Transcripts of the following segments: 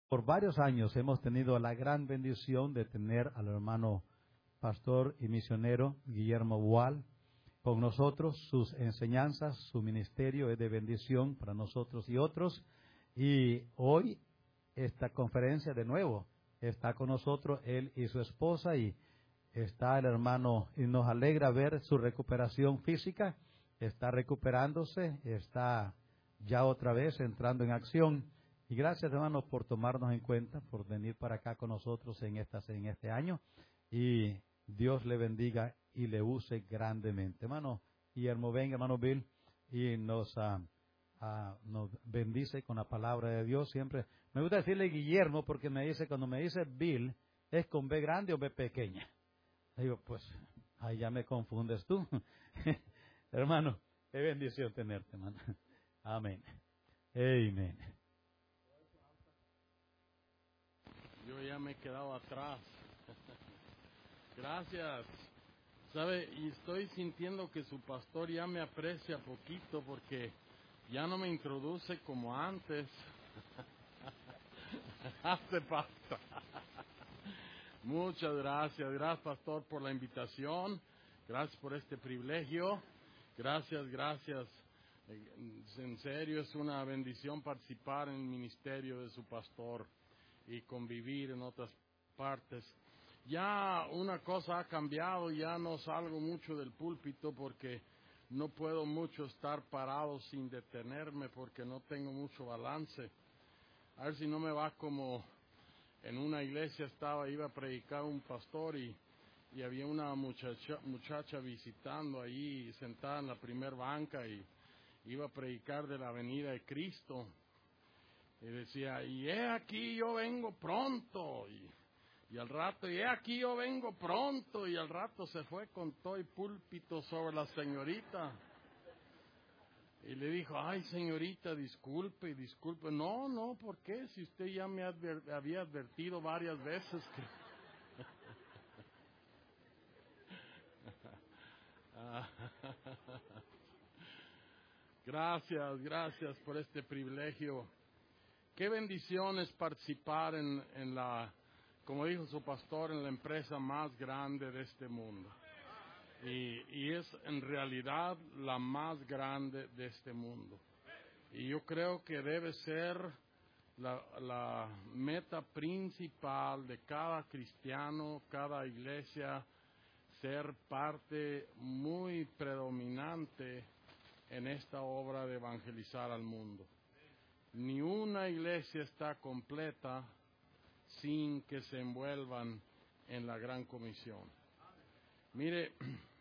Por varios años hemos tenido la gran bendición de tener al hermano pastor y misionero Guillermo Wall con nosotros. Sus enseñanzas, su ministerio es de bendición para nosotros y otros. Y hoy esta conferencia de nuevo está con nosotros él y su esposa, y está el hermano, y nos alegra ver su recuperación física. Está recuperándose, está ya otra vez entrando en acción. Y gracias, hermanos, por tomarnos en cuenta, por venir para acá con nosotros en este año. Y Dios le bendiga y le use grandemente. Hermano Guillermo, venga, hermano Bill, y nos bendice con la palabra de Dios. Siempre me gusta decirle Guillermo porque cuando me dice Bill, ¿es con B grande o B pequeña? Digo, pues, ahí ya me confundes tú. Hermano, qué bendición tenerte, hermano. Amén. Amén. Yo ya me he quedado atrás. Gracias. ¿Sabe? Y estoy sintiendo que su pastor ya me aprecia poquito porque ya no me introduce como antes. Hace falta. Muchas gracias. Gracias, pastor, por la invitación. Gracias por este privilegio. Gracias. En serio, es una bendición participar en el ministerio de su pastor y convivir en otras partes. Ya una cosa ha cambiado, ya no salgo mucho del púlpito porque no puedo mucho estar parado sin detenerme porque no tengo mucho balance. A ver si no me va como en una iglesia iba a predicar un pastor y había una muchacha visitando ahí sentada en la primer banca y iba a predicar de la venida de Cristo. Y decía, y he aquí yo vengo pronto. Y al rato, y he aquí yo vengo pronto. Y al rato se fue con todo el púlpito sobre la señorita. Y le dijo, ay señorita, disculpe. No, ¿por qué? Si usted ya me había advertido varias veces que... Gracias por este privilegio. Qué bendición es participar en la, como dijo su pastor, en la empresa más grande de este mundo. Y es en realidad la más grande de este mundo. Y yo creo que debe ser la meta principal de cada cristiano, cada iglesia, ser parte muy predominante en esta obra de evangelizar al mundo. Ni una iglesia está completa sin que se envuelvan en la gran comisión. Mire,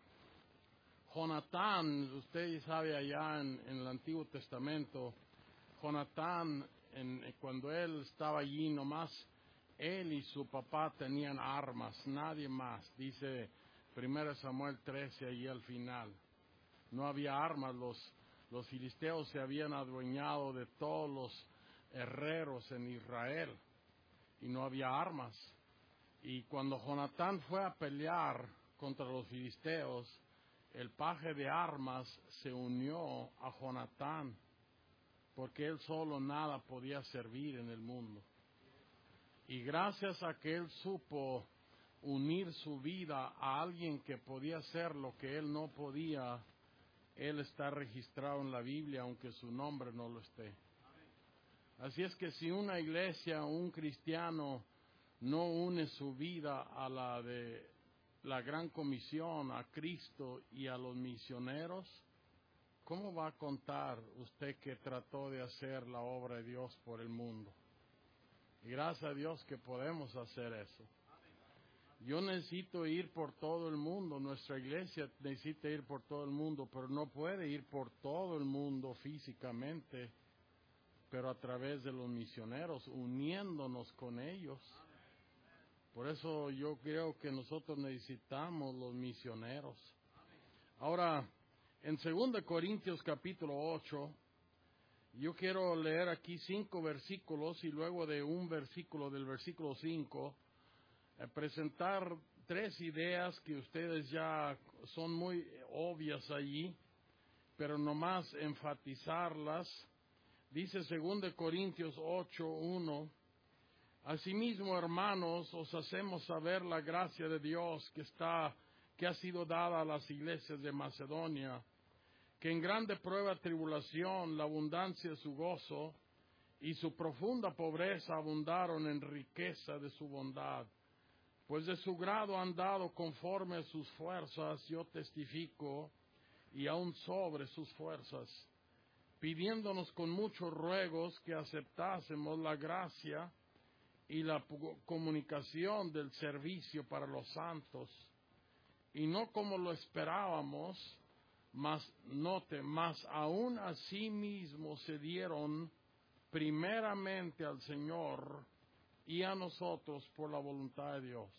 Jonatán, usted sabe allá en el Antiguo Testamento, Jonatán, cuando él estaba allí nomás, él y su papá tenían armas, nadie más. Dice 1 Samuel 13 allí al final. No había armas, los filisteos se habían adueñado de todos los herreros en Israel y no había armas. Y cuando Jonatán fue a pelear contra los filisteos, el paje de armas se unió a Jonatán porque él solo nada podía servir en el mundo. Y gracias a que él supo unir su vida a alguien que podía hacer lo que él no podía, él está registrado en la Biblia, aunque su nombre no lo esté. Así es que si una iglesia o un cristiano no une su vida a la de la gran comisión, a Cristo y a los misioneros, ¿cómo va a contar usted que trató de hacer la obra de Dios por el mundo? Y gracias a Dios que podemos hacer eso. Yo necesito ir por todo el mundo, nuestra iglesia necesita ir por todo el mundo, pero no puede ir por todo el mundo físicamente, pero a través de los misioneros, uniéndonos con ellos. Por eso yo creo que nosotros necesitamos los misioneros. Ahora, en 2 Corintios capítulo 8, yo quiero leer aquí 5 versículos y luego de un versículo, del versículo 5, presentar 3 ideas que ustedes ya son muy obvias allí, pero nomás enfatizarlas. Dice 2 Corintios 8:1, Asimismo, hermanos, os hacemos saber la gracia de Dios que ha sido dada a las iglesias de Macedonia, que en grande prueba tribulación, la abundancia de su gozo y su profunda pobreza abundaron en riqueza de su bondad. Pues de su grado han dado conforme a sus fuerzas, yo testifico, y aún sobre sus fuerzas, pidiéndonos con muchos ruegos que aceptásemos la gracia y la comunicación del servicio para los santos, y no como lo esperábamos, mas aún a sí mismos se dieron primeramente al Señor y a nosotros por la voluntad de Dios.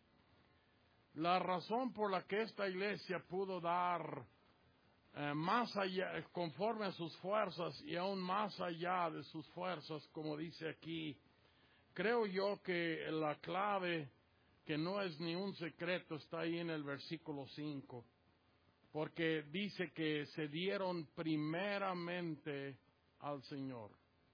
La razón por la que esta iglesia pudo dar más allá, conforme a sus fuerzas y aún más allá de sus fuerzas, como dice aquí, creo yo que la clave, que no es ni un secreto, está ahí en el versículo 5, porque dice que se dieron primeramente al Señor.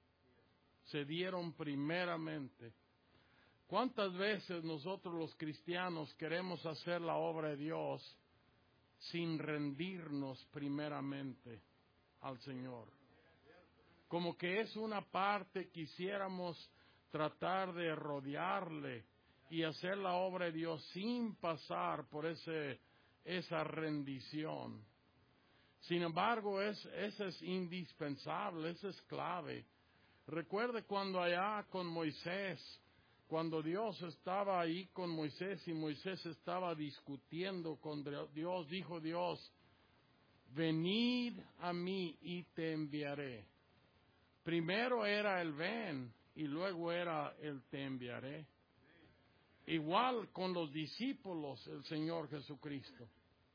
Se dieron primeramente. ¿Cuántas veces nosotros los cristianos queremos hacer la obra de Dios sin rendirnos primeramente al Señor? Como que es una parte, quisiéramos tratar de rodearle y hacer la obra de Dios sin pasar por esa rendición. Sin embargo, eso es indispensable, eso es clave. Recuerde cuando allá con Moisés, cuando Dios estaba ahí con Moisés y Moisés estaba discutiendo con Dios, dijo Dios, venid a mí y te enviaré. Primero era el ven y luego era el te enviaré. Igual con los discípulos, el Señor Jesucristo.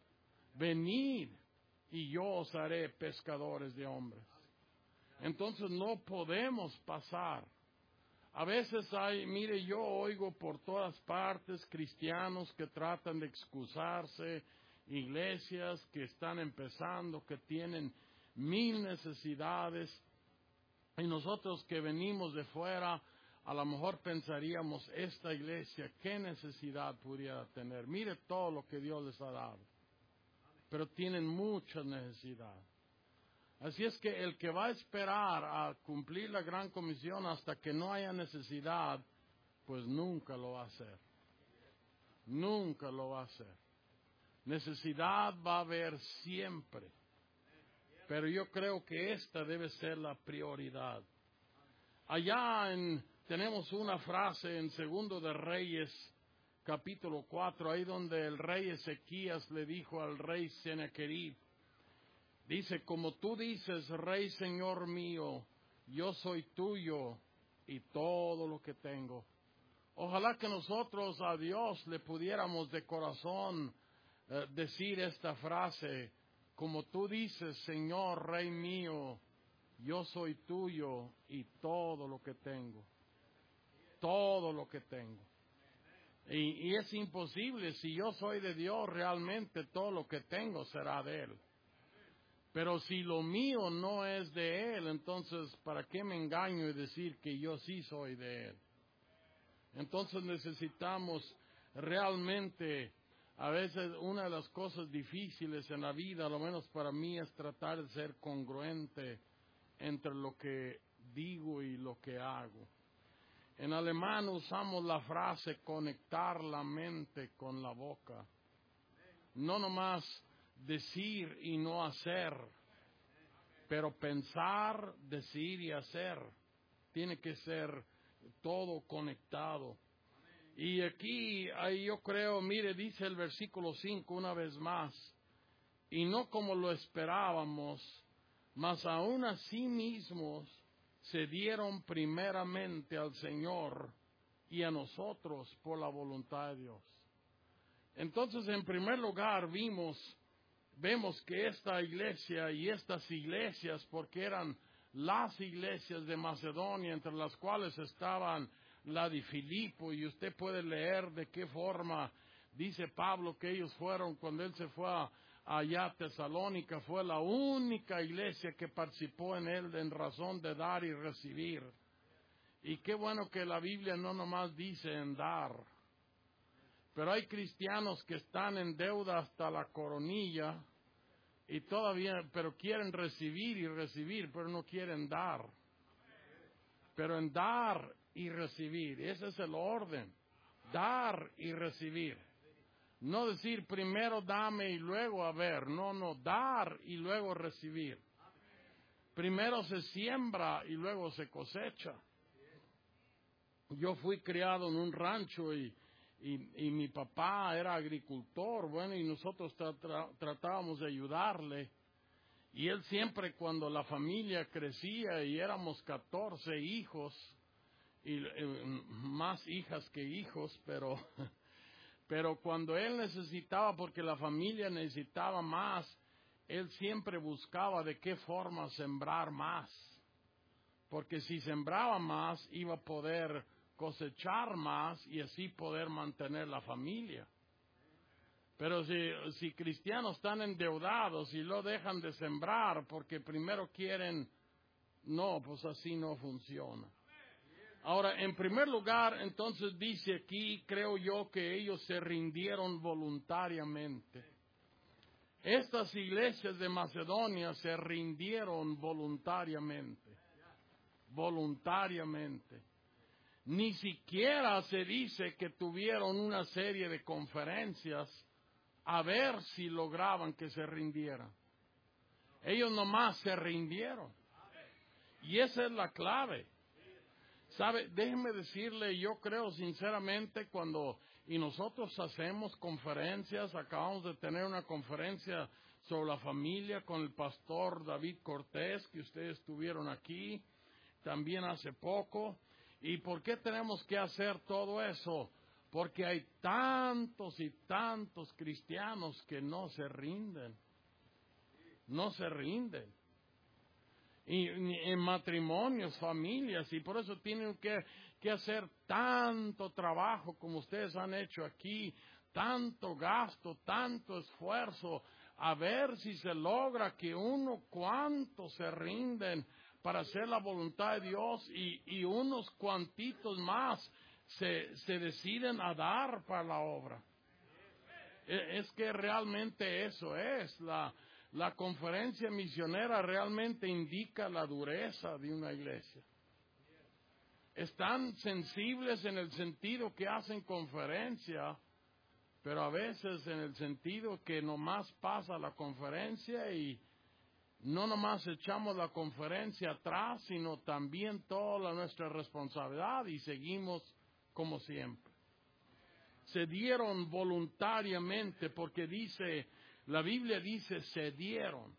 Venid y yo os haré pescadores de hombres. Entonces no podemos pasar. A veces yo oigo por todas partes cristianos que tratan de excusarse, iglesias que están empezando, que tienen 1000 necesidades, y nosotros que venimos de fuera, a lo mejor pensaríamos, esta iglesia, ¿qué necesidad pudiera tener? Mire todo lo que Dios les ha dado, pero tienen mucha necesidad. Así es que el que va a esperar a cumplir la gran comisión hasta que no haya necesidad, pues nunca lo va a hacer. Nunca lo va a hacer. Necesidad va a haber siempre. Pero yo creo que esta debe ser la prioridad. Allá tenemos una frase en Segundo de Reyes, capítulo 4, ahí donde el rey Ezequías le dijo al rey Sennacherib, dice, como tú dices, Rey Señor mío, yo soy tuyo y todo lo que tengo. Ojalá que nosotros a Dios le pudiéramos de corazón decir esta frase, como tú dices, Señor, Rey mío, yo soy tuyo y todo lo que tengo. Todo lo que tengo. Y es imposible, si yo soy de Dios, realmente todo lo que tengo será de Él. Pero si lo mío no es de Él, entonces, ¿para qué me engaño y decir que yo sí soy de Él? Entonces necesitamos realmente, a veces una de las cosas difíciles en la vida, a lo menos para mí, es tratar de ser congruente entre lo que digo y lo que hago. En alemán usamos la frase conectar la mente con la boca. No nomás decir y no hacer, pero pensar, decir y hacer. Tiene que ser todo conectado. Y aquí, ahí yo creo, mire, dice el versículo 5 una vez más, y no como lo esperábamos, mas aún a sí mismos se dieron primeramente al Señor y a nosotros por la voluntad de Dios. Entonces, en primer lugar, vemos que esta iglesia y estas iglesias, porque eran las iglesias de Macedonia, entre las cuales estaban la de Filipo, y usted puede leer de qué forma dice Pablo que ellos fueron, cuando él se fue allá a Tesalónica, fue la única iglesia que participó en él en razón de dar y recibir. Y qué bueno que la Biblia no nomás dice en dar. Pero hay cristianos que están en deuda hasta la coronilla y todavía, pero quieren recibir y recibir, pero no quieren dar. Pero en dar y recibir, ese es el orden. Dar y recibir. No decir primero dame y luego a ver. No, dar y luego recibir. Primero se siembra y luego se cosecha. Yo fui criado en un rancho y mi papá era agricultor, bueno, y nosotros tratábamos de ayudarle. Y él siempre, cuando la familia crecía y éramos 14 hijos, y más hijas que hijos, pero cuando él necesitaba, porque la familia necesitaba más, él siempre buscaba de qué forma sembrar más. Porque si sembraba más, iba a poder cosechar más y así poder mantener la familia. Pero si cristianos están endeudados y lo dejan de sembrar porque primero quieren, no, pues así no funciona. Ahora, en primer lugar, entonces dice aquí, creo yo, que ellos se rindieron voluntariamente. Estas iglesias de Macedonia se rindieron voluntariamente. Voluntariamente. Ni siquiera se dice que tuvieron una serie de conferencias a ver si lograban que se rindieran. Ellos nomás se rindieron. Y esa es la clave. ¿Sabe? Déjeme decirle, yo creo sinceramente y nosotros hacemos conferencias, acabamos de tener una conferencia sobre la familia con el pastor David Cortés, que ustedes estuvieron aquí también hace poco. ¿Y por qué tenemos que hacer todo eso? Porque hay tantos y tantos cristianos que no se rinden. No se rinden. Y en matrimonios, familias, y por eso tienen que hacer tanto trabajo como ustedes han hecho aquí, tanto gasto, tanto esfuerzo, a ver si se logra que cuantos se rinden para hacer la voluntad de Dios y unos cuantitos más se deciden a dar para la obra. Es que realmente eso es. La conferencia misionera realmente indica la dureza de una iglesia. Están sensibles en el sentido que hacen conferencia, pero a veces en el sentido que nomás pasa la conferencia y no nomás echamos la conferencia atrás, sino también toda nuestra responsabilidad y seguimos como siempre. Se dieron voluntariamente porque la Biblia dice se dieron.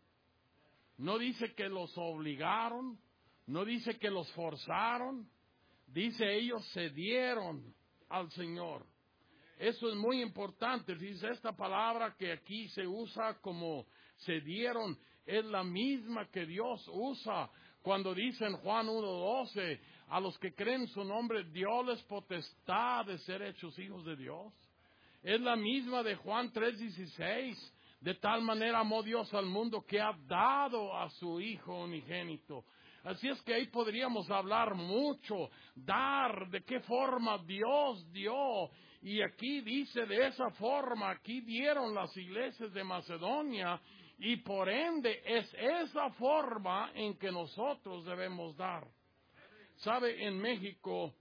No dice que los obligaron, no dice que los forzaron, dice ellos se dieron al Señor. Eso es muy importante. Dice esta palabra que aquí se usa como se dieron, es la misma que Dios usa cuando dice en Juan 1:12, a los que creen su nombre, dióles potestad de ser hechos hijos de Dios. Es la misma de Juan 3:16, de tal manera amó Dios al mundo que ha dado a su Hijo unigénito. Así es que ahí podríamos hablar mucho, dar, de qué forma Dios dio. Y aquí dice de esa forma, aquí dieron las iglesias de Macedonia. Y por ende es esa forma en que nosotros debemos dar. ¿Sabe? En México,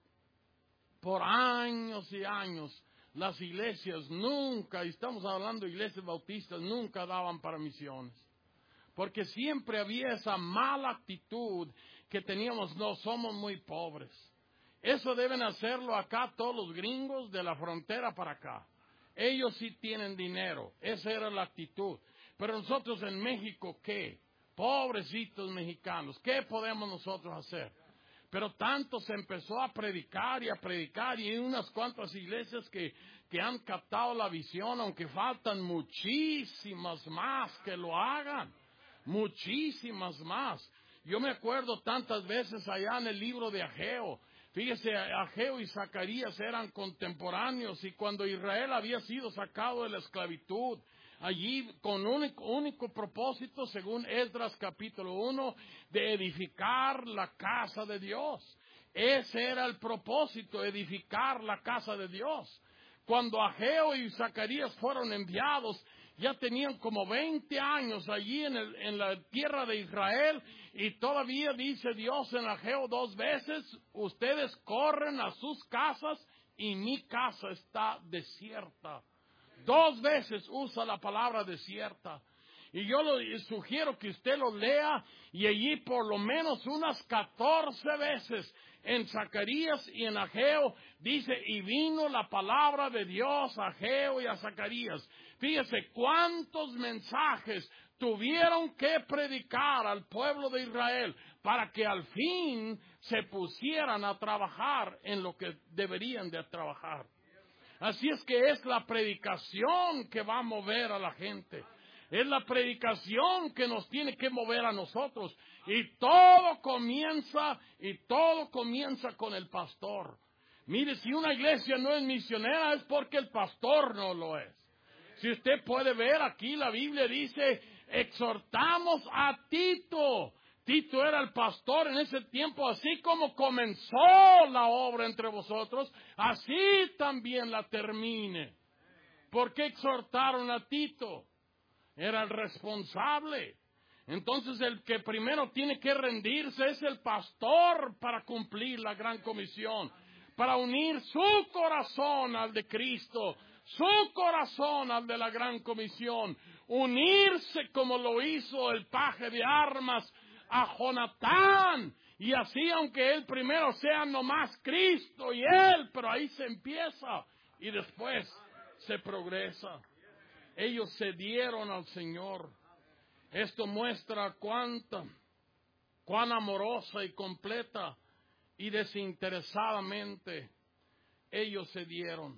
por años y años, las iglesias nunca, y estamos hablando de iglesias bautistas, nunca daban para misiones. Porque siempre había esa mala actitud que teníamos, no, somos muy pobres. Eso deben hacerlo acá todos los gringos de la frontera para acá. Ellos sí tienen dinero, esa era la actitud. Pero nosotros en México, ¿qué? Pobrecitos mexicanos, ¿qué podemos nosotros hacer? Pero tanto se empezó a predicar y hay unas cuantas iglesias que han captado la visión, aunque faltan muchísimas más que lo hagan, muchísimas más. Yo me acuerdo tantas veces allá en el libro de Ageo. Fíjese, Ageo y Zacarías eran contemporáneos y cuando Israel había sido sacado de la esclavitud, allí con único propósito, según Esdras capítulo 1, de edificar la casa de Dios. Ese era el propósito, edificar la casa de Dios. Cuando Ageo y Zacarías fueron enviados, ya tenían como 20 años allí en la tierra de Israel, y todavía dice Dios en Ageo 2 veces, ustedes corren a sus casas y mi casa está desierta. 2 veces usa la palabra desierta. Y yo le sugiero que usted lo lea, y allí por lo menos unas 14 veces en Zacarías y en Ageo dice, y vino la palabra de Dios a Ageo y a Zacarías. Fíjese cuántos mensajes tuvieron que predicar al pueblo de Israel para que al fin se pusieran a trabajar en lo que deberían de trabajar. Así es que es la predicación que va a mover a la gente. Es la predicación que nos tiene que mover a nosotros. Y todo comienza con el pastor. Mire, si una iglesia no es misionera es porque el pastor no lo es. Si usted puede ver aquí, la Biblia dice, exhortamos a Tito. Tito era el pastor en ese tiempo, así como comenzó la obra entre vosotros, así también la termine. ¿Por qué exhortaron a Tito? Era el responsable. Entonces el que primero tiene que rendirse es el pastor para cumplir la gran comisión, para unir su corazón al de Cristo, su corazón al de la gran comisión, unirse como lo hizo el paje de armas a Jonatán, y así aunque él primero sea nomás Cristo y él, pero ahí se empieza y después se progresa. Ellos se dieron al Señor. Esto muestra cuán amorosa y completa y desinteresadamente ellos se dieron.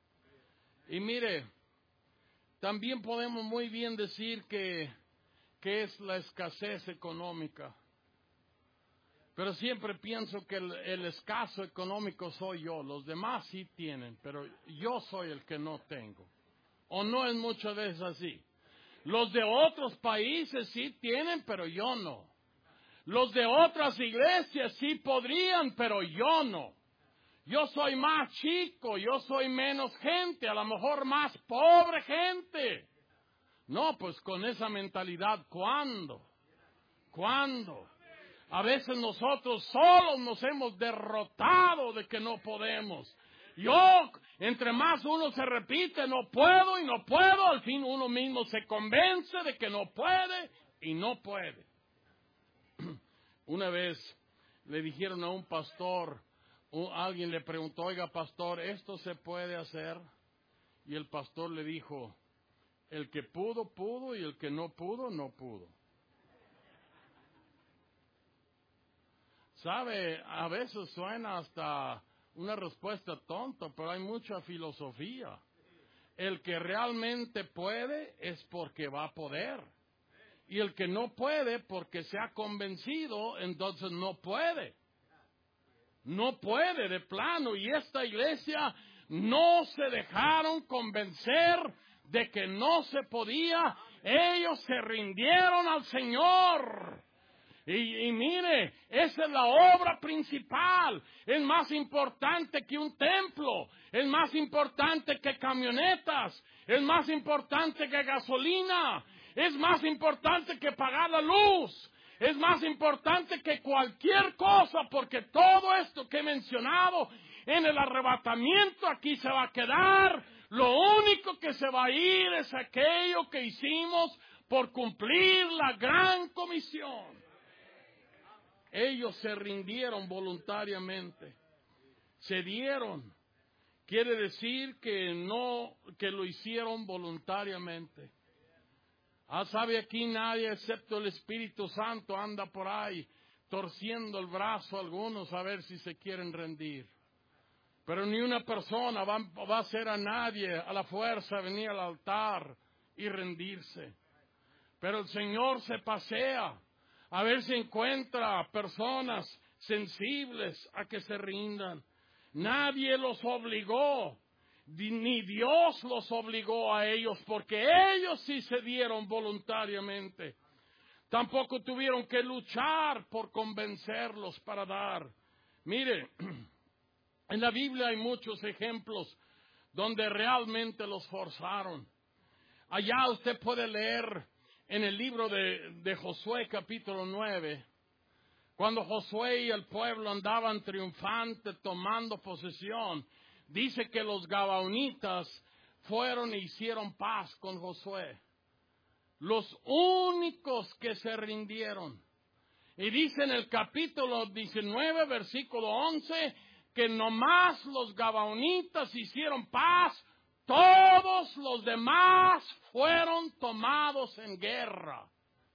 Y mire, también podemos muy bien decir que es la escasez económica. Pero siempre pienso que el escaso económico soy yo. Los demás sí tienen, pero yo soy el que no tengo. ¿O no es muchas veces así? Los de otros países sí tienen, pero yo no. Los de otras iglesias sí podrían, pero yo no. Yo soy más chico, yo soy menos gente, a lo mejor más pobre gente. No, pues con esa mentalidad, ¿cuándo? A veces nosotros solos nos hemos derrotado de que no podemos. Entre más uno se repite, no puedo y no puedo, al fin uno mismo se convence de que no puede y no puede. Una vez le dijeron a un pastor, alguien le preguntó, oiga pastor, ¿esto se puede hacer? Y el pastor le dijo, el que pudo, pudo, y el que no pudo, no pudo. ¿Sabe? A veces suena hasta una respuesta tonta, pero hay mucha filosofía. El que realmente puede es porque va a poder. Y el que no puede porque se ha convencido, entonces no puede. No puede de plano. Y esta iglesia no se dejaron convencer de que no se podía. Ellos se rindieron al Señor. Y mire, esa es la obra principal. Es más importante que un templo. Es más importante que camionetas. Es más importante que gasolina. Es más importante que pagar la luz. Es más importante que cualquier cosa, porque todo esto que he mencionado en el arrebatamiento aquí se va a quedar. Lo único que se va a ir es aquello que hicimos por cumplir la gran comisión. Ellos se rindieron voluntariamente, se dieron. Quiere decir que lo hicieron voluntariamente. ¿Sabe? Aquí nadie excepto el Espíritu Santo anda por ahí torciendo el brazo a algunos a ver si se quieren rendir. Pero ni una persona va a hacer a nadie a la fuerza venir al altar y rendirse. Pero el Señor se pasea a ver si encuentra personas sensibles a que se rindan. Nadie los obligó, ni Dios los obligó a ellos, porque ellos sí se dieron voluntariamente. Tampoco tuvieron que luchar por convencerlos para dar. Mire, en la Biblia hay muchos ejemplos donde realmente los forzaron. Allá usted puede leer en el libro de Josué capítulo 9, cuando Josué y el pueblo andaban triunfantes tomando posesión, dice que los gabaonitas fueron e hicieron paz con Josué. Los únicos que se rindieron. Y dice en el capítulo 19, versículo 11, que nomás los gabaonitas hicieron paz, todos los demás fueron tomados en guerra.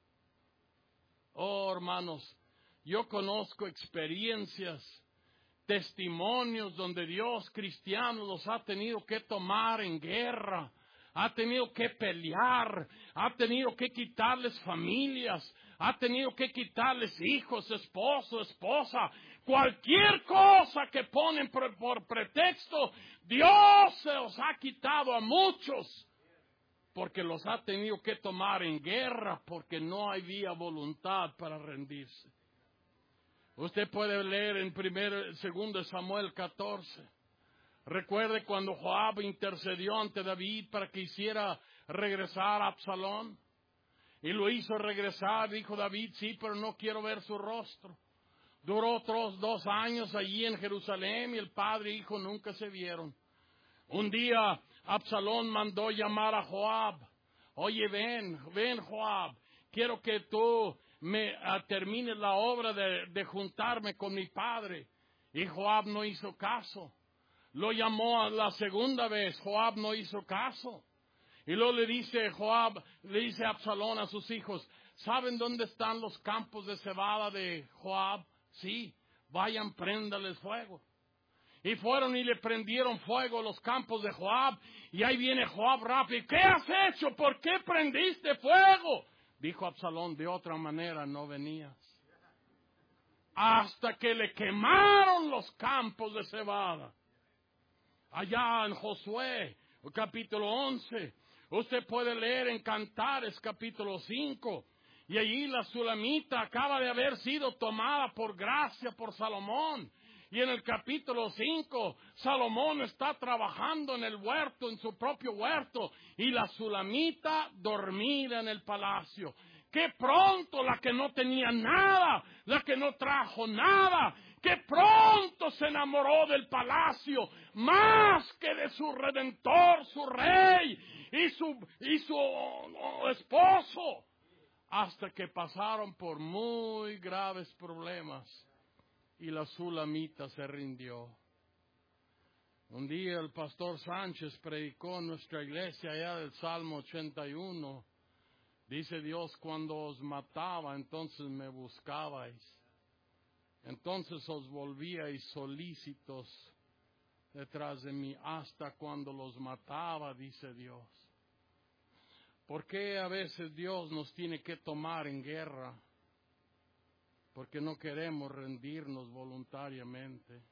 Oh, hermanos, yo conozco experiencias, testimonios donde Dios cristianos los ha tenido que tomar en guerra, ha tenido que pelear, ha tenido que quitarles familias, ha tenido que quitarles hijos, esposo, esposa, cualquier cosa que ponen por pretexto, Dios se los ha quitado a muchos, porque los ha tenido que tomar en guerra, porque no había voluntad para rendirse. Usted puede leer en 2 Samuel 14. Recuerde cuando Joab intercedió ante David para que hiciera regresar a Absalón. Y lo hizo regresar, dijo David, sí, pero no quiero ver su rostro. Duró otros 2 años allí en Jerusalén y el padre e hijo nunca se vieron. Un día Absalón mandó llamar a Joab. Oye, ven Joab, quiero que tú me termines la obra de juntarme con mi padre. Y Joab no hizo caso. Lo llamó a la segunda vez, Joab no hizo caso. Y luego le dice Absalón a sus hijos, ¿saben dónde están los campos de cebada de Joab? Sí, vayan, préndales fuego. Y fueron y le prendieron fuego los campos de Joab. Y ahí viene Joab rápido. ¿Qué has hecho? ¿Por qué prendiste fuego? Dijo Absalón, de otra manera no venías. Hasta que le quemaron los campos de cebada. Allá en Josué, capítulo 11, usted puede leer en Cantares, capítulo 5, y allí la Sulamita acaba de haber sido tomada por gracia por Salomón. Y en el capítulo 5, Salomón está trabajando en el huerto, en su propio huerto, y la Sulamita dormida en el palacio. ¡Qué pronto la que no tenía nada, la que no trajo nada! ¡Qué pronto se enamoró del palacio, más que de su Redentor, su Rey y su esposo! Hasta que pasaron por muy graves problemas y la Sulamita se rindió. Un día el pastor Sánchez predicó en nuestra iglesia allá del Salmo 81. Dice Dios, cuando os mataba, entonces me buscabais. Entonces os volvíais solícitos detrás de mí hasta cuando los mataba, dice Dios. ¿Por qué a veces Dios nos tiene que tomar en guerra? Porque no queremos rendirnos voluntariamente.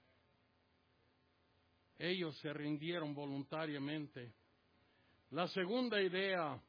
Ellos se rindieron voluntariamente. La segunda idea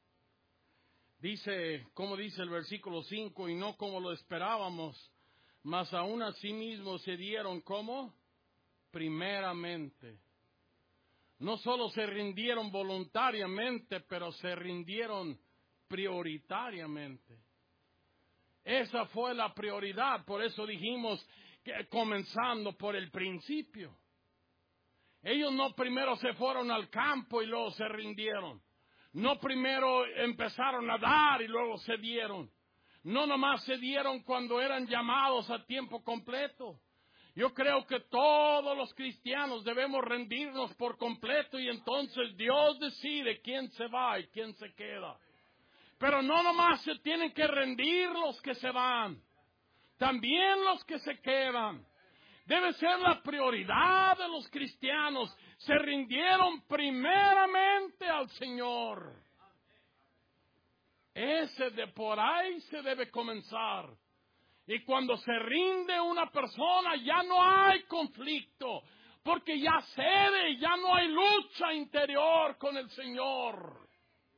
dice, como dice el versículo 5, y no como lo esperábamos, mas aún a sí mismos se dieron como primeramente. No solo se rindieron voluntariamente, pero se rindieron prioritariamente. Esa fue la prioridad, por eso dijimos que comenzando por el principio. Ellos no primero se fueron al campo y luego se rindieron. No primero empezaron a dar y luego se dieron. No nomás se dieron cuando eran llamados a tiempo completo. Yo creo que todos los cristianos debemos rendirnos por completo y entonces Dios decide quién se va y quién se queda. Pero no nomás se tienen que rendir los que se van, también los que se quedan. Debe ser la prioridad de los cristianos. Se rindieron primeramente al Señor. Por ahí se debe comenzar. Y cuando se rinde una persona ya no hay conflicto, porque ya cede, ya no hay lucha interior con el Señor.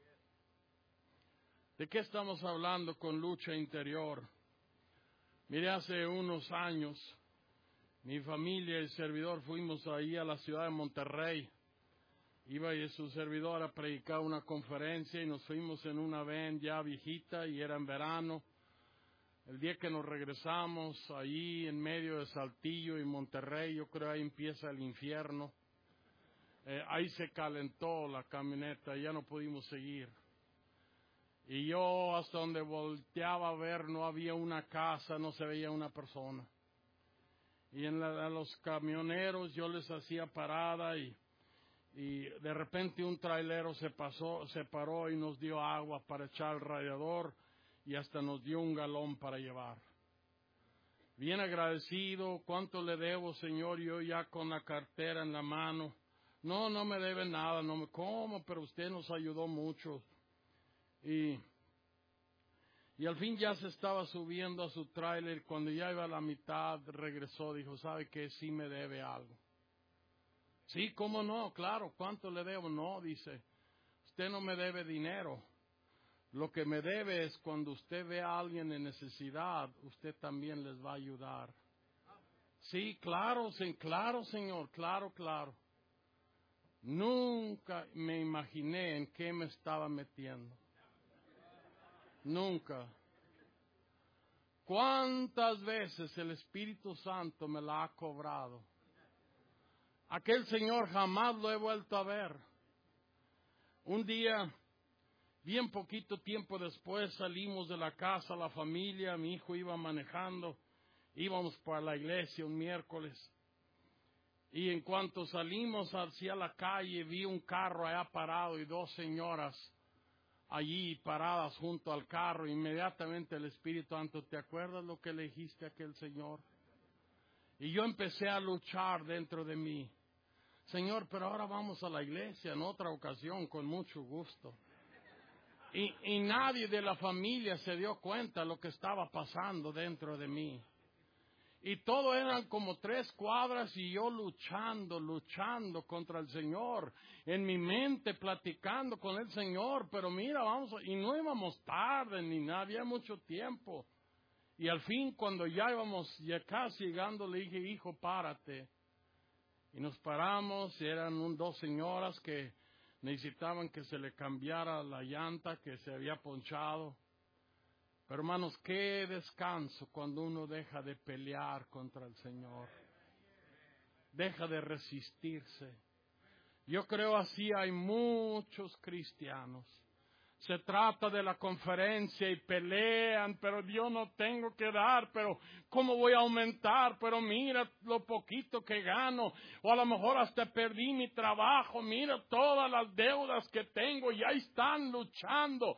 ¿De qué estamos hablando con lucha interior? Mire, hace unos años, Mi familia y el servidor fuimos ahí a la ciudad de Monterrey. Iba y su servidor a predicar una conferencia y nos fuimos en una van ya viejita y era en verano. El día que nos regresamos, ahí en medio de Saltillo y Monterrey, yo creo ahí empieza el infierno. Ahí se calentó la camioneta, ya no pudimos seguir. Y yo hasta donde volteaba a ver no había una casa, no se veía una persona. Y a los camioneros yo les hacía parada y de repente un trailero se paró y nos dio agua para echar al radiador y hasta nos dio un galón para llevar. Bien agradecido, ¿cuánto le debo, Señor? Yo ya con la cartera en la mano. No me debe nada, ¿cómo? Pero usted nos ayudó mucho. Y al fin ya se estaba subiendo a su tráiler, cuando ya iba a la mitad regresó, dijo, ¿sabe qué? Sí me debe algo. Sí, ¿cómo no? Claro, ¿cuánto le debo? No, dice, usted no me debe dinero. Lo que me debe es cuando usted ve a alguien en necesidad, usted también les va a ayudar. Sí, claro, Señor, claro. Nunca me imaginé en qué me estaba metiendo. Nunca. ¿Cuántas veces el Espíritu Santo me la ha cobrado? Aquel señor jamás lo he vuelto a ver. Un día, bien poquito tiempo después, salimos de la casa, la familia, mi hijo iba manejando, íbamos para la iglesia un miércoles. Y en cuanto salimos hacia la calle, vi un carro allá parado y dos señoras allí paradas junto al carro. Inmediatamente el Espíritu Santo, ¿te acuerdas lo que le dijiste a aquel señor? Y yo empecé a luchar dentro de mí. Señor, pero ahora vamos a la iglesia en otra ocasión, con mucho gusto. Y nadie de la familia se dio cuenta de lo que estaba pasando dentro de mí. Y todo eran como 3 cuadras y yo luchando contra el Señor. En mi mente platicando con el Señor, pero mira, y no íbamos tarde ni nada, había mucho tiempo. Y al fin, cuando ya íbamos ya casi llegando, le dije, hijo, párate. Y nos paramos, y eran 2 señoras que necesitaban que se le cambiara la llanta que se había ponchado. Pero hermanos, qué descanso cuando uno deja de pelear contra el Señor. Deja de resistirse. Yo creo así hay muchos cristianos. Se trata de la conferencia y pelean, pero yo no tengo que dar, pero ¿cómo voy a aumentar? Pero mira lo poquito que gano, o a lo mejor hasta perdí mi trabajo, mira todas las deudas que tengo, y ahí están luchando,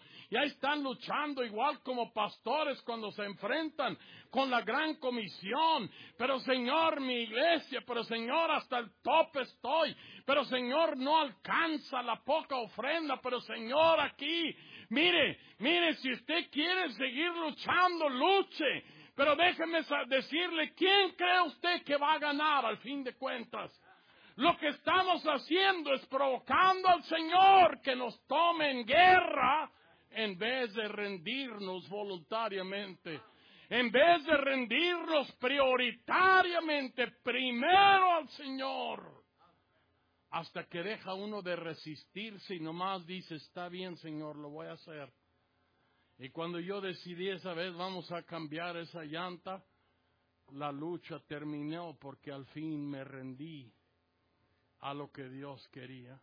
igual como pastores cuando se enfrentan con la gran comisión. Pero Señor, mi iglesia, pero Señor, hasta el tope estoy, pero Señor, no alcanza la poca ofrenda, pero Señor, aquí, mire, si usted quiere seguir luchando, luche, pero déjeme decirle, ¿quién cree usted que va a ganar al fin de cuentas? Lo que estamos haciendo es provocando al Señor que nos tome en guerra en vez de rendirnos voluntariamente. En vez de rendirnos prioritariamente primero al Señor, hasta que deja uno de resistirse y nomás dice, está bien, Señor, lo voy a hacer. Y cuando yo decidí esa vez, vamos a cambiar esa llanta, la lucha terminó porque al fin me rendí a lo que Dios quería.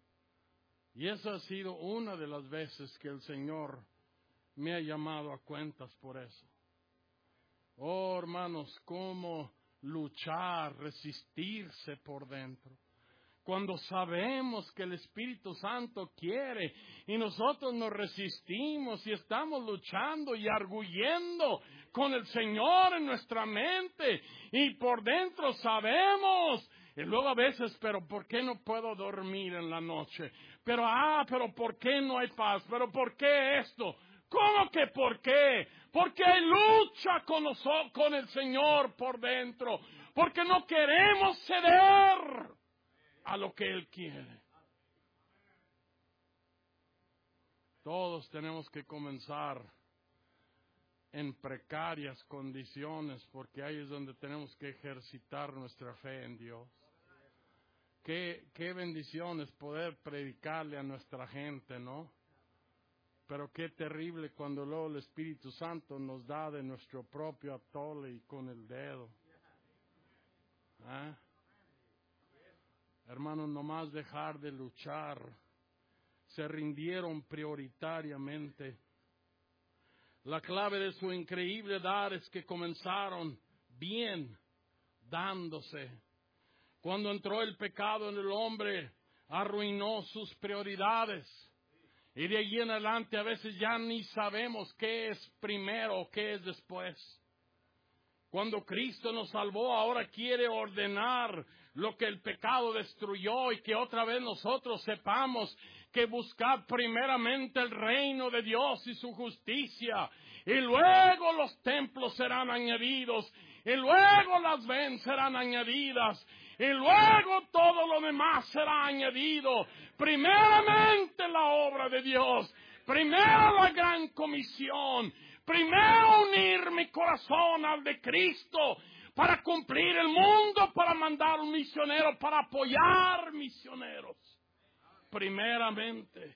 Y esa ha sido una de las veces que el Señor me ha llamado a cuentas por eso. Oh, hermanos, cómo luchar, resistirse por dentro. Cuando sabemos que el Espíritu Santo quiere y nosotros nos resistimos y estamos luchando y arguyendo con el Señor en nuestra mente y por dentro sabemos. Y luego a veces, pero ¿por qué no puedo dormir en la noche? Pero ¿por qué no hay paz? Pero ¿por qué esto? ¿Cómo que por qué? Porque hay lucha con el Señor por dentro. Porque no queremos ceder a lo que Él quiere. Todos tenemos que comenzar en precarias condiciones, porque ahí es donde tenemos que ejercitar nuestra fe en Dios. Qué bendición es poder predicarle a nuestra gente, ¿no? Pero qué terrible cuando luego el Espíritu Santo nos da de nuestro propio atole y con el dedo. Hermanos, nomás dejar de luchar. Se rindieron prioritariamente. La clave de su increíble dar es que comenzaron bien, dándose. Cuando entró el pecado en el hombre, arruinó sus prioridades. Y de allí en adelante a veces ya ni sabemos qué es primero o qué es después. Cuando Cristo nos salvó, ahora quiere ordenar lo que el pecado destruyó y que otra vez nosotros sepamos que buscar primeramente el reino de Dios y su justicia, y luego los templos serán añadidos, y luego las bens serán añadidas, y luego todo lo demás será añadido. Primeramente la obra de Dios, primero la gran comisión, primero unir mi corazón al de Cristo para cumplir el mundo, para mandar un misionero, para apoyar misioneros. Primeramente.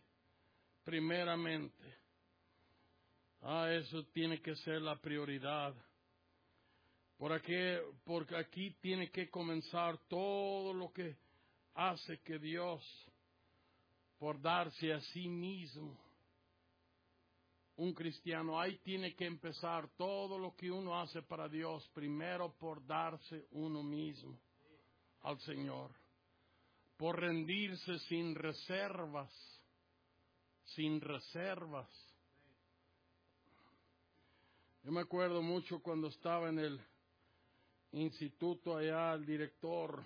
Eso tiene que ser la prioridad. Porque aquí tiene que comenzar todo lo que hace que Dios, por darse a sí mismo, un cristiano, ahí tiene que empezar todo lo que uno hace para Dios, primero por darse uno mismo al Señor, por rendirse sin reservas. Yo me acuerdo mucho cuando estaba en el instituto allá, el director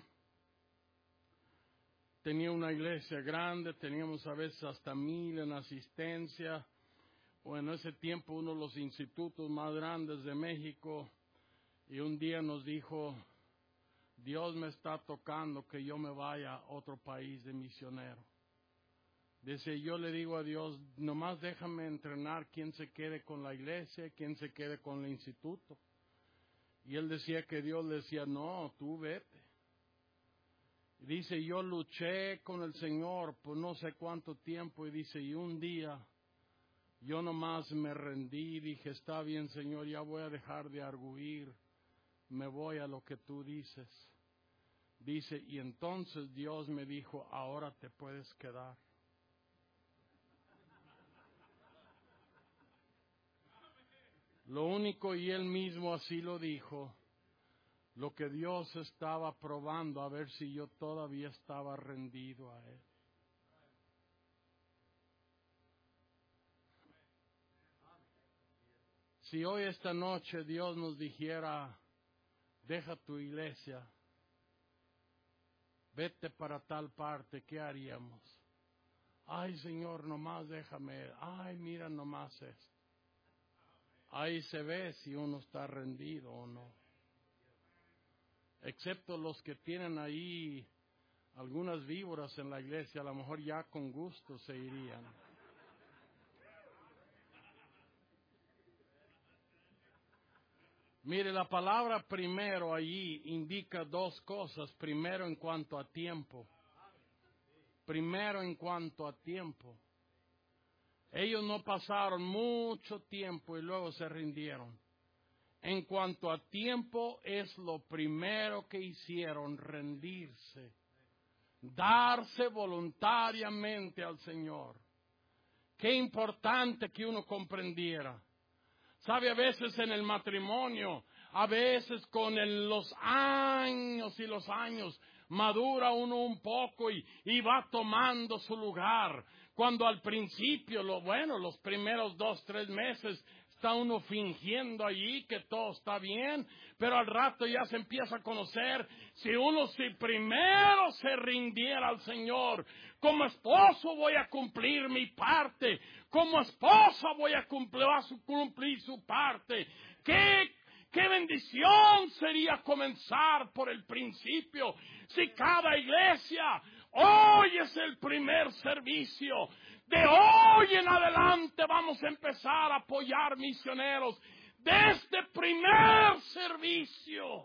tenía una iglesia grande, teníamos a veces hasta 1000 en asistencia, o en ese tiempo uno de los institutos más grandes de México, y un día nos dijo: Dios me está tocando que yo me vaya a otro país de misionero. Dice, yo le digo a Dios, nomás déjame entrenar quién se quede con la iglesia, quién se quede con el instituto. Y él decía que Dios le decía, no, tú vete. Y dice, yo luché con el Señor por no sé cuánto tiempo, y dice, y un día yo nomás me rendí y dije, está bien, Señor, ya voy a dejar de arguir, me voy a lo que tú dices. Dice, y entonces Dios me dijo, ahora te puedes quedar. Lo único, y él mismo así lo dijo, lo que Dios estaba probando a ver si yo todavía estaba rendido a Él. Si hoy esta noche Dios nos dijera, deja tu iglesia, vete para tal parte, ¿qué haríamos? Ay, Señor, nomás déjame. Ay, mira nomás esto. Ahí se ve si uno está rendido o no. Excepto los que tienen ahí algunas víboras en la iglesia, a lo mejor ya con gusto se irían. Mire, la palabra primero allí indica dos cosas. Primero en cuanto a tiempo. Ellos no pasaron mucho tiempo y luego se rindieron. En cuanto a tiempo, es lo primero que hicieron, rendirse. Darse voluntariamente al Señor. Qué importante que uno comprendiera. Sabe, a veces en el matrimonio, a veces con los años y los años, madura uno un poco y va tomando su lugar. Cuando al principio, los primeros 2-3 meses, está uno fingiendo allí que todo está bien, pero al rato ya se empieza a conocer. Si primero se rindiera al Señor, como esposo voy a cumplir mi parte, como esposa voy a cumplir su parte. ¡Qué bendición sería comenzar por el principio! Si cada iglesia hoy es el primer servicio, de hoy en adelante vamos a empezar a apoyar misioneros. de este primer servicio.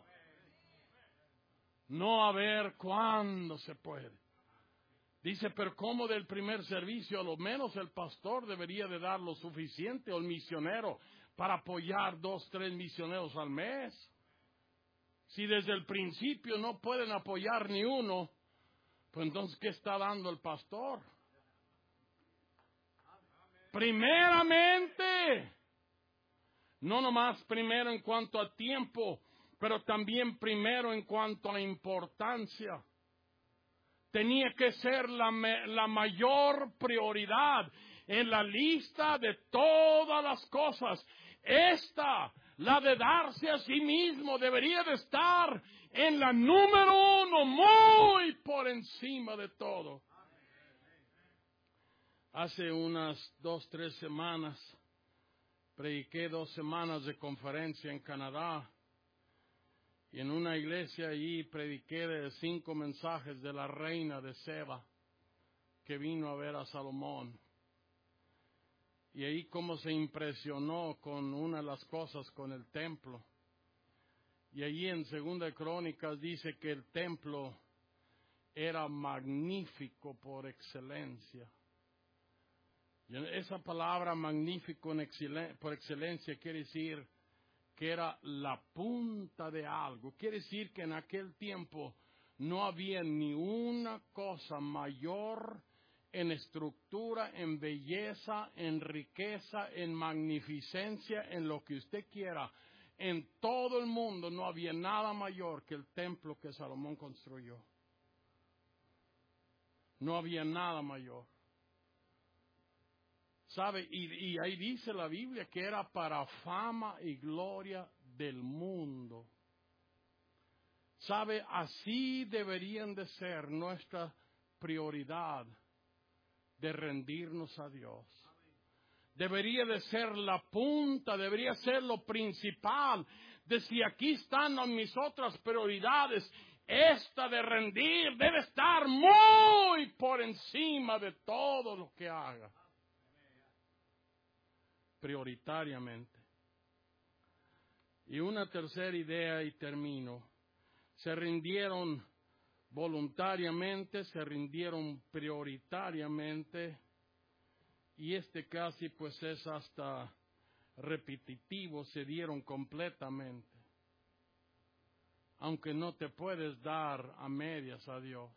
No a ver cuándo se puede. Dice, pero ¿cómo del primer servicio? A lo menos el pastor debería de dar lo suficiente o el misionero para apoyar 2, 3 misioneros al mes. Si desde el principio no pueden apoyar ni uno, pues entonces ¿qué está dando el pastor? Primeramente, no nomás primero en cuanto a tiempo, pero también primero en cuanto a importancia. Tenía que ser la mayor prioridad en la lista de todas las cosas. Esta, la de darse a sí mismo, debería de estar en la número 1, muy por encima de todo. Hace unas 2, 3 semanas, prediqué 2 semanas de conferencia en Canadá. Y en una iglesia allí prediqué de 5 mensajes de la reina de Seba, que vino a ver a Salomón. Y ahí como se impresionó con una de las cosas, con el templo. Y allí en 2 Crónicas dice que el templo era magnífico por excelencia. Y esa palabra magnífico por excelencia quiere decir que era la punta de algo. Quiere decir que en aquel tiempo no había ni una cosa mayor en estructura, en belleza, en riqueza, en magnificencia, en lo que usted quiera. En todo el mundo no había nada mayor que el templo que Salomón construyó. No había nada mayor. ¿Sabe? Y ahí dice la Biblia que era para fama y gloria del mundo. ¿Sabe? Así deberían de ser nuestra prioridad de rendirnos a Dios. Debería de ser la punta, debería ser lo principal. De si aquí están mis otras prioridades, esta de rendir debe estar muy por encima de todo lo que haga. Prioritariamente. Y una tercera idea y termino. Se rindieron voluntariamente, se rindieron prioritariamente, y casi pues es hasta repetitivo, se dieron completamente. Aunque no te puedes dar a medias a Dios,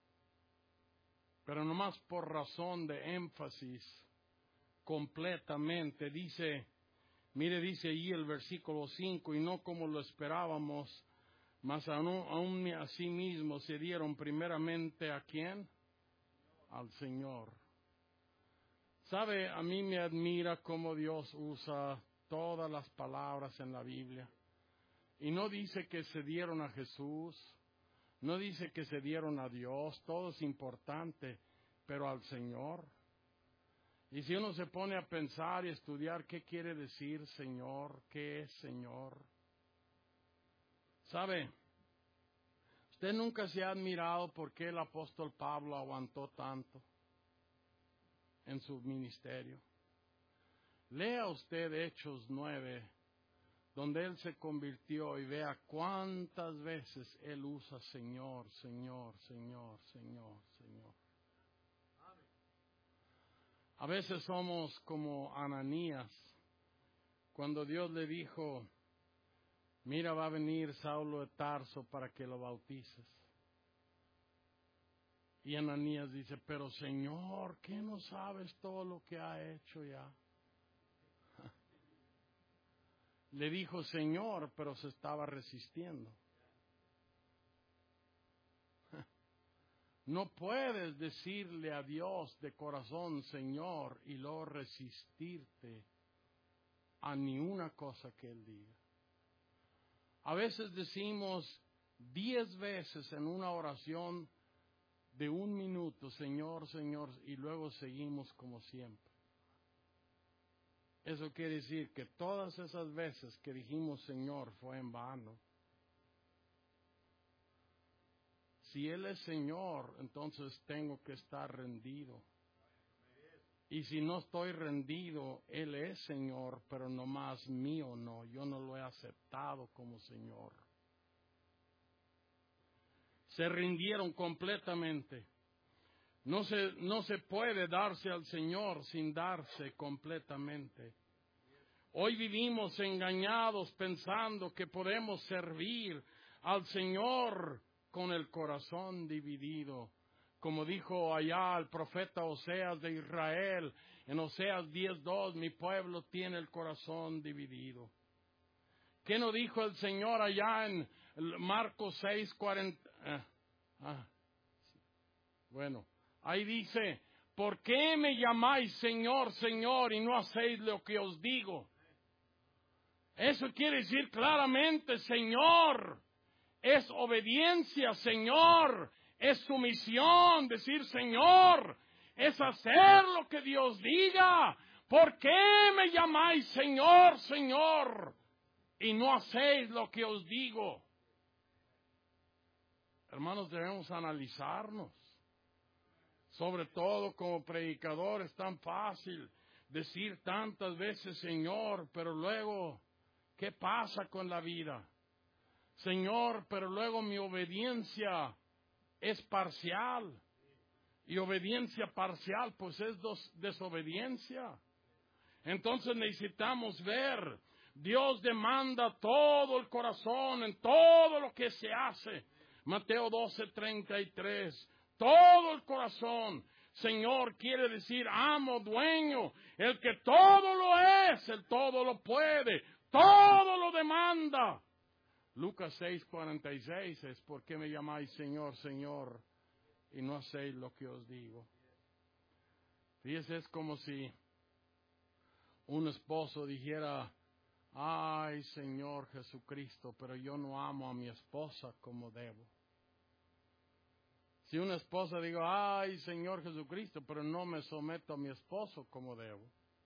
pero nomás por razón de énfasis, completamente. Dice, mire, dice ahí el versículo 5, y no como lo esperábamos, mas aún así mismo se dieron primeramente ¿a quién? Al Señor. ¿Sabe? A mí me admira cómo Dios usa todas las palabras en la Biblia. Y no dice que se dieron a Jesús, no dice que se dieron a Dios, todo es importante, pero al Señor. Y si uno se pone a pensar y estudiar qué quiere decir Señor, qué es Señor. ¿Sabe? Usted nunca se ha admirado por qué el apóstol Pablo aguantó tanto en su ministerio. Lea usted Hechos 9, donde él se convirtió, y vea cuántas veces él usa Señor, Señor, Señor, Señor, Señor. A veces somos como Ananías, cuando Dios le dijo, mira, va a venir Saulo de Tarso para que lo bautices. Y Ananías dice, pero Señor, ¿qué no sabes todo lo que ha hecho ya? Le dijo Señor, pero se estaba resistiendo. No puedes decirle a Dios de corazón, Señor, y luego resistirte a ni una cosa que Él diga. A veces decimos 10 veces en una oración de 1 minuto, Señor, Señor, y luego seguimos como siempre. Eso quiere decir que todas esas veces que dijimos Señor fue en vano. Si Él es Señor, entonces tengo que estar rendido. Y si no estoy rendido, Él es Señor, pero nomás mío no. Yo no lo he aceptado como Señor. Se rindieron completamente. No se puede darse al Señor sin darse completamente. Hoy vivimos engañados pensando que podemos servir al Señor con el corazón dividido. Como dijo allá el profeta Oseas de Israel, en Oseas 10:2, mi pueblo tiene el corazón dividido. ¿Qué nos dijo el Señor allá en Marcos 6:40? Bueno, ahí dice, ¿por qué me llamáis Señor, Señor, y no hacéis lo que os digo? Eso quiere decir claramente, Señor, es obediencia, Señor, es sumisión, decir Señor, es hacer lo que Dios diga. ¿Por qué me llamáis Señor, Señor, y no hacéis lo que os digo? Hermanos, debemos analizarnos. Sobre todo como predicador es tan fácil decir tantas veces Señor, pero luego, ¿qué pasa con la vida? Señor, pero luego mi obediencia es parcial. Y obediencia parcial, pues es desobediencia. Entonces necesitamos ver, Dios demanda todo el corazón en todo lo que se hace. Mateo 12:33, todo el corazón. Señor quiere decir amo, dueño, el que todo lo es, el todo lo puede, todo lo demanda. Lucas 6:46 es, ¿por qué me llamáis Señor, Señor, y no hacéis lo que os digo? Fíjese, es como si un esposo dijera, ay Señor Jesucristo, pero yo no amo a mi esposa como debo. Si una esposa digo, ay Señor Jesucristo, pero no me someto a mi esposo como debo.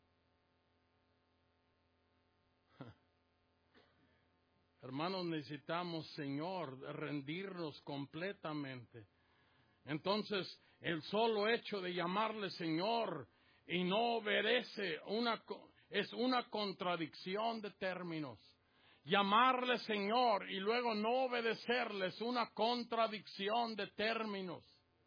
Hermanos, necesitamos, Señor, rendirnos completamente. Entonces, el solo hecho de llamarle Señor y no obedece es una contradicción de términos. Llamarle Señor y luego no obedecerle es una contradicción de términos.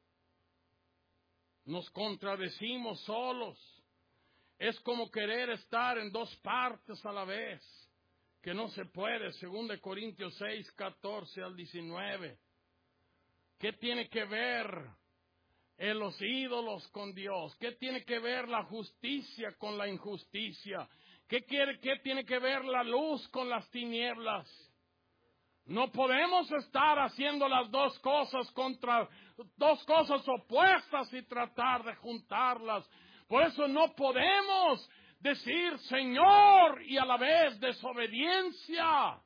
Nos contradecimos solos. Es como querer estar en dos partes a la vez, que no se puede, 2 Corintios 6:14-19. ¿Qué tiene que ver los ídolos con Dios? ¿Qué tiene que ver la justicia con la injusticia? ¿Qué tiene que ver la luz con las tinieblas? No podemos estar haciendo las dos cosas dos cosas opuestas y tratar de juntarlas. Por eso no podemos decir Señor y a la vez desobediencia.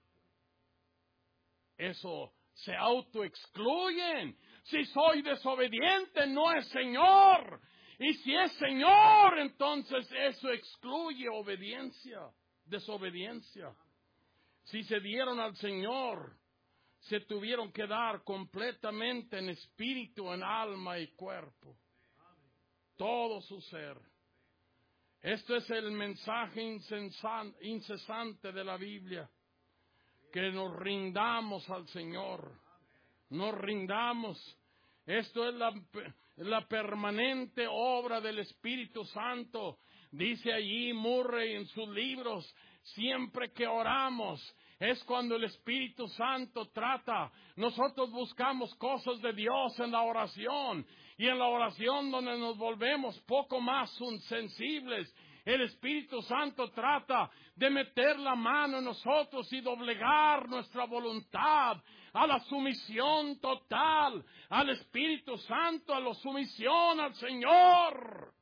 Eso se autoexcluyen. Si soy desobediente, no es Señor. Y si es Señor, entonces eso excluye desobediencia. Si se dieron al Señor, se tuvieron que dar completamente en espíritu, en alma y cuerpo. Todo su ser. Este es el mensaje incesante de la Biblia. Que nos rindamos al Señor. Nos rindamos. Esto es la permanente obra del Espíritu Santo. Dice allí Murray en sus libros, siempre que oramos es cuando el Espíritu Santo trata. Nosotros buscamos cosas de Dios en la oración. Y en la oración donde nos volvemos poco más sensibles, el Espíritu Santo trata de meter la mano en nosotros y doblegar nuestra voluntad a la sumisión total al Espíritu Santo, a la sumisión al Señor.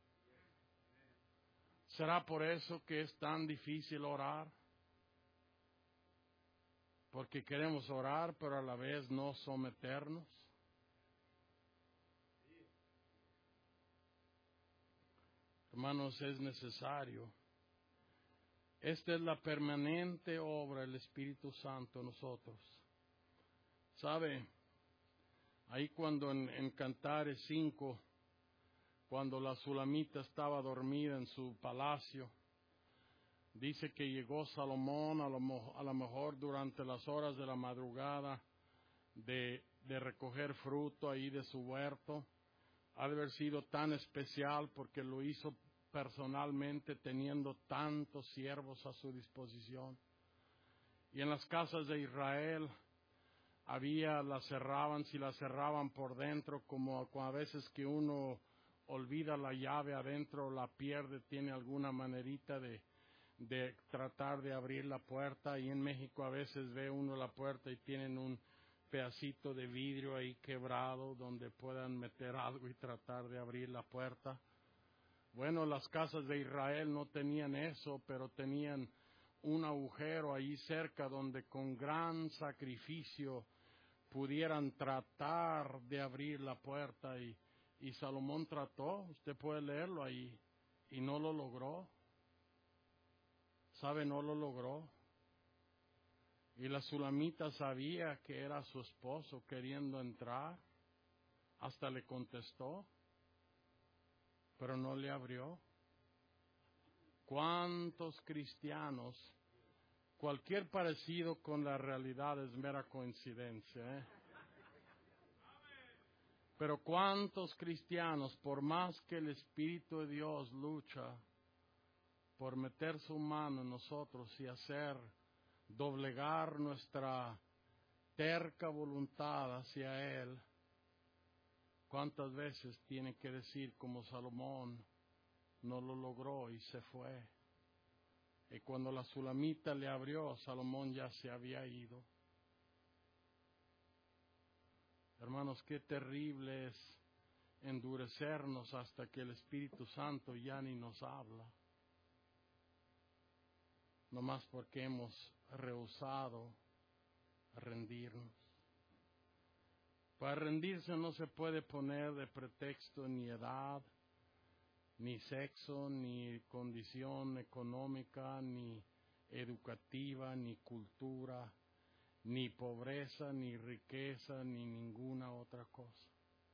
¿Será por eso que es tan difícil orar? Porque queremos orar, pero a la vez no someternos. Hermanos, es necesario. Esta es la permanente obra del Espíritu Santo en nosotros. ¿Sabe? Ahí cuando en Cantares 5, cuando la Sulamita estaba dormida en su palacio. Dice que llegó Salomón a lo mejor durante las horas de la madrugada de recoger fruto ahí de su huerto. Ha de haber sido tan especial porque lo hizo personalmente, teniendo tantos siervos a su disposición. Y en las casas de Israel las cerraban por dentro, como a veces que uno olvida la llave adentro, la pierde, tiene alguna manerita de tratar de abrir la puerta. Y en México a veces ve uno la puerta y tienen un pedacito de vidrio ahí quebrado donde puedan meter algo y tratar de abrir la puerta. Bueno, las casas de Israel no tenían eso, pero tenían un agujero ahí cerca donde con gran sacrificio pudieran tratar de abrir la puerta. Y Salomón trató, usted puede leerlo ahí, y no lo logró. ¿Sabe? No lo logró. Y la Sulamita sabía que era su esposo queriendo entrar. Hasta le contestó, pero no le abrió. ¿Cuántos cristianos, cualquier parecido con la realidad es mera coincidencia, pero cuántos cristianos, por más que el Espíritu de Dios lucha por meter su mano en nosotros y hacer doblegar nuestra terca voluntad hacia Él, cuántas veces tiene que decir como Salomón, no lo logró y se fue. Y cuando la Sulamita le abrió, Salomón ya se había ido. Hermanos, qué terrible es endurecernos hasta que el Espíritu Santo ya ni nos habla. No más porque hemos rehusado rendirnos. Para rendirse no se puede poner de pretexto ni edad, ni sexo, ni condición económica, ni educativa, ni cultura, ni pobreza, ni riqueza, ni ninguna otra cosa.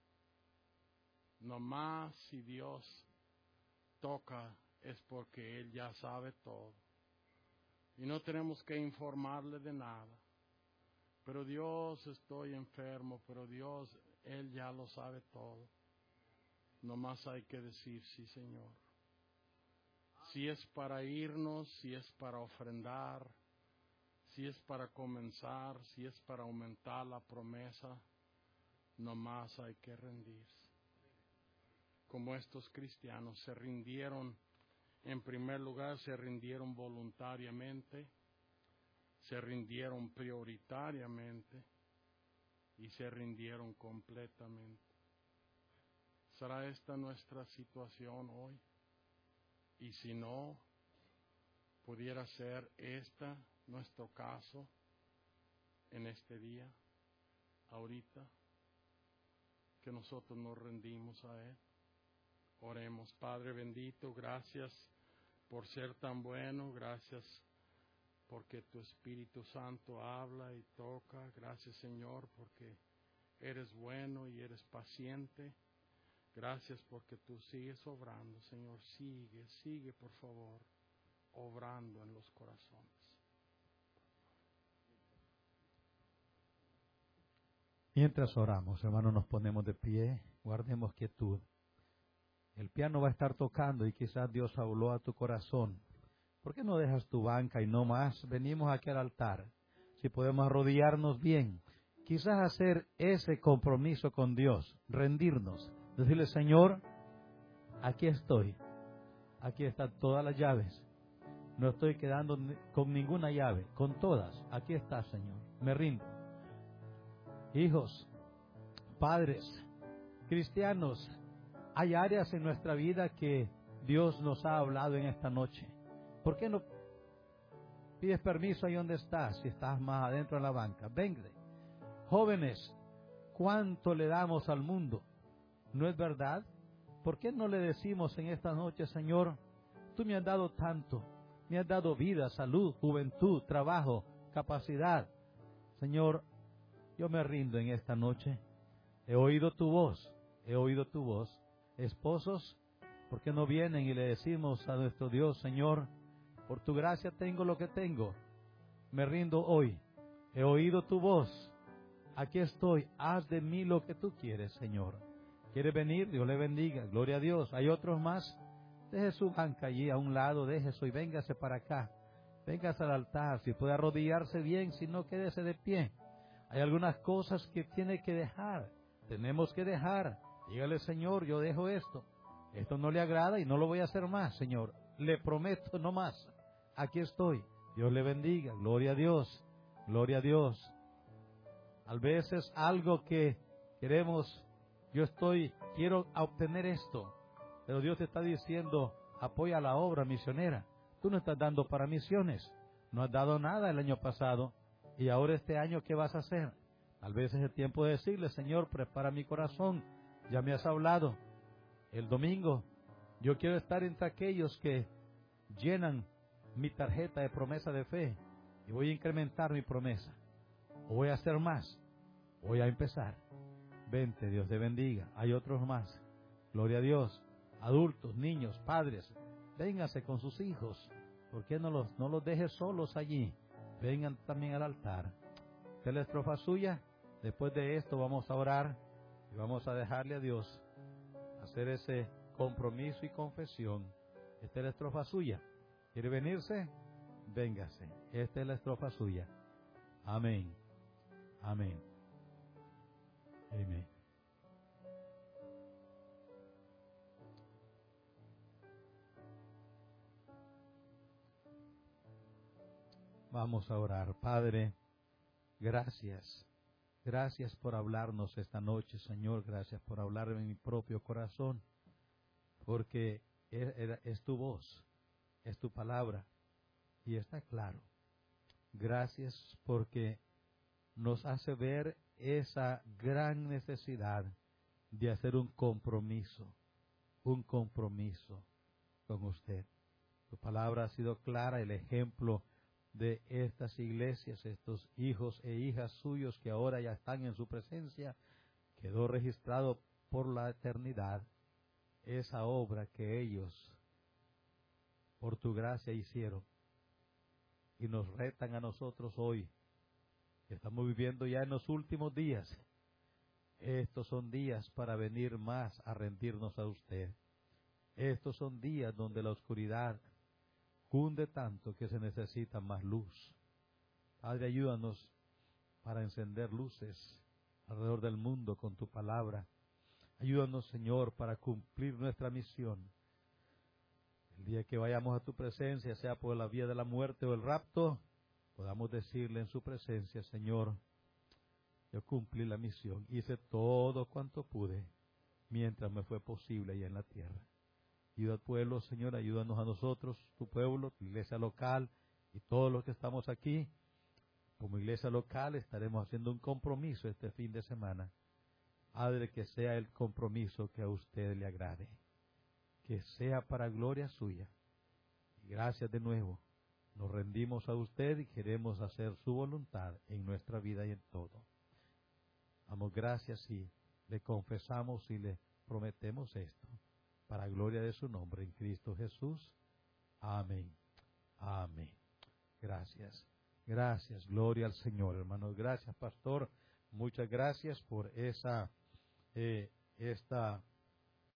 Nomás si Dios toca es porque Él ya sabe todo. Y no tenemos que informarle de nada. Pero Dios, estoy enfermo, pero Dios, Él ya lo sabe todo. Nomás hay que decir, sí, Señor. Si es para irnos, si es para ofrendar, si es para comenzar, si es para aumentar la promesa, nomás hay que rendirse. Como estos cristianos se rindieron, en primer lugar, se rindieron voluntariamente, se rindieron prioritariamente y se rindieron completamente. ¿Será esta nuestra situación hoy? Y si no, pudiera ser esta nuestro caso en este día, ahorita, que nosotros nos rendimos a Él. Oremos. Padre bendito, gracias por ser tan bueno, gracias porque tu Espíritu Santo habla y toca. Gracias, Señor, porque eres bueno y eres paciente. Gracias porque tú sigues obrando, Señor. Sigue, por favor, obrando en los corazones. Mientras oramos, hermanos, nos ponemos de pie, guardemos quietud. El piano va a estar tocando y quizás Dios habló a tu corazón. ¿Por qué no dejas tu banca y no más? Venimos aquí al altar. Si podemos arrodillarnos bien, quizás hacer ese compromiso con Dios, rendirnos, decirle, Señor, aquí estoy. Aquí están todas las llaves. No estoy quedando con ninguna llave, con todas. Aquí está, Señor. Me rindo. Hijos, padres, cristianos, hay áreas en nuestra vida que Dios nos ha hablado en esta noche. ¿Por qué no pides permiso ahí donde estás, si estás más adentro en la banca? Venga. Jóvenes, ¿cuánto le damos al mundo? ¿No es verdad? ¿Por qué no le decimos en esta noche, Señor, tú me has dado tanto, me has dado vida, salud, juventud, trabajo, capacidad? Señor, yo me rindo en esta noche. He oído tu voz, Esposos, ¿por qué no vienen y le decimos a nuestro Dios, Señor, por tu gracia tengo lo que tengo, me rindo hoy, he oído tu voz, aquí estoy, haz de mí lo que tú quieres, Señor. ¿Quiere venir? Dios le bendiga, gloria a Dios. ¿Hay otros más? Deje su banca allí a un lado, deje eso y véngase para acá. Véngase al altar, si puede arrodillarse bien, si no, quédese de pie. Hay algunas cosas que tiene que dejar, tenemos que dejar. Dígale, Señor, yo dejo esto. Esto no le agrada y no lo voy a hacer más, Señor. Le prometo no más. Aquí estoy. Dios le bendiga. Gloria a Dios. Gloria a Dios. A veces algo que queremos, quiero obtener esto. Pero Dios te está diciendo, apoya la obra misionera. Tú no estás dando para misiones. No has dado nada el año pasado. Y ahora este año, ¿qué vas a hacer? Tal vez es el tiempo de decirle, Señor, prepara mi corazón. Ya me has hablado. El domingo, yo quiero estar entre aquellos que llenan mi tarjeta de promesa de fe. Y voy a incrementar mi promesa. O voy a hacer más. Voy a empezar. Vente, Dios te bendiga. Hay otros más. Gloria a Dios. Adultos, niños, padres, vénganse con sus hijos. ¿Por qué no los dejes solos allí? Vengan también al altar. Esta es la estrofa suya. Después de esto vamos a orar y vamos a dejarle a Dios hacer ese compromiso y confesión. Esta es la estrofa suya. ¿Quiere venirse? Véngase. Esta es la estrofa suya. Amén. Amén. Amén. Vamos a orar. Padre, gracias. Gracias por hablarnos esta noche, Señor. Gracias por hablar en mi propio corazón. Porque es tu voz, es tu palabra. Y está claro. Gracias porque nos hace ver esa gran necesidad de hacer un compromiso con usted. Tu palabra ha sido clara, el ejemplo de estas iglesias, estos hijos e hijas suyos que ahora ya están en su presencia, quedó registrado por la eternidad esa obra que ellos por tu gracia hicieron y nos retan a nosotros hoy, que estamos viviendo ya en los últimos días. Estos son días para venir más a rendirnos a usted. Estos son días donde la oscuridad cunde tanto que se necesita más luz. Padre, ayúdanos para encender luces alrededor del mundo con tu palabra. Ayúdanos, Señor, para cumplir nuestra misión. El día que vayamos a tu presencia, sea por la vía de la muerte o el rapto, podamos decirle en su presencia, Señor, yo cumplí la misión, hice todo cuanto pude mientras me fue posible allá en la tierra. Ayuda al pueblo, Señor, ayúdanos a nosotros, tu pueblo, tu iglesia local y todos los que estamos aquí. Como iglesia local estaremos haciendo un compromiso este fin de semana. Padre, que sea el compromiso que a usted le agrade, que sea para gloria suya. Y gracias de nuevo. Nos rendimos a usted y queremos hacer su voluntad en nuestra vida y en todo. Damos gracias y le confesamos y le prometemos esto, para gloria de su nombre en Cristo Jesús. Amén. Amén. Gracias. Gracias. Gloria al Señor, hermanos. Gracias, pastor. Muchas gracias por esta